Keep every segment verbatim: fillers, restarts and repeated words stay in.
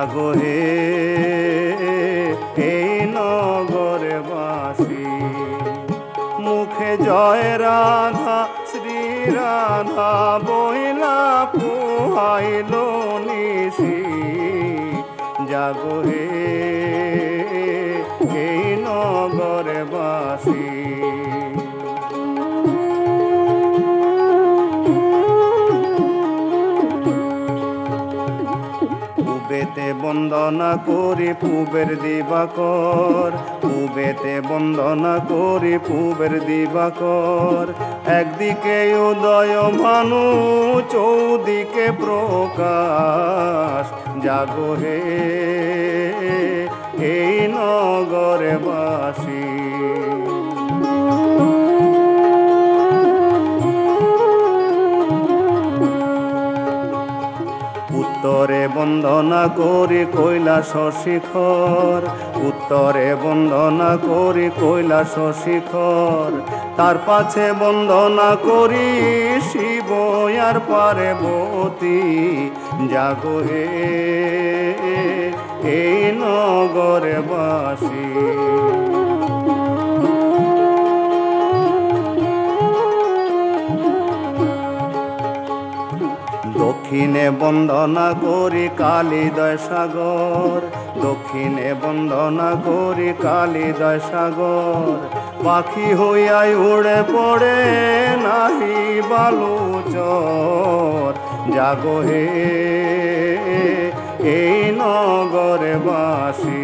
জাগো হে এই নগরে বাসী, মুখে জয় রাধা শ্রী রাধা বইলা পোহাইল নিশি। জাগো হে এই নগরে বাসী। পূবেতে বন্দনা করি পূবের দিবাকর, পূবেতে বন্দনা করি পূবের দিবাকর। একদিকে উদয় ভানু চৌদিকে প্রকাশ। জাগো হে এই নগরে বাসী। উত্তরে বন্দনা করি কৈলাস শিখর, উত্তরে বন্দনা করি কৈলাস শিখর। তার পাছে বন্দনা করি শিব আর পার্বতী। জাগো হে এই নগরে বাসী। দক্ষিণে বন্দনা করি কালিদয় সাগর, দক্ষিণে বন্দনা করি কালিদয় সাগর। পাখি হইয়াই উড়ে পড়ে নাহি বালুচর। জাগো হে এই নগরে বাসী।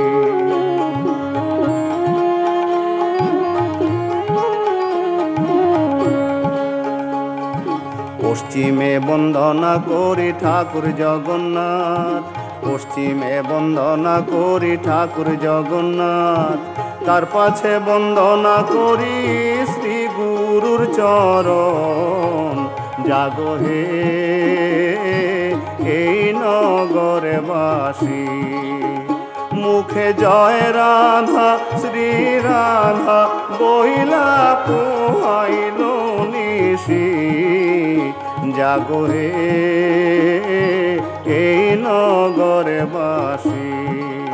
পশ্চিমে বন্দনা করি ঠাকুর জগন্নাথ, পশ্চিমে বন্দনা করি ঠাকুর জগন্নাথ। তার পাছে বন্দনা করি শ্রী গুরুর চরণ। জাগো হে এই নগরে বাসী, মুখে জয় রাধা শ্রী রাধা বইলা পোহাইল নিশি। জাগো হে এই নগরে বাসী।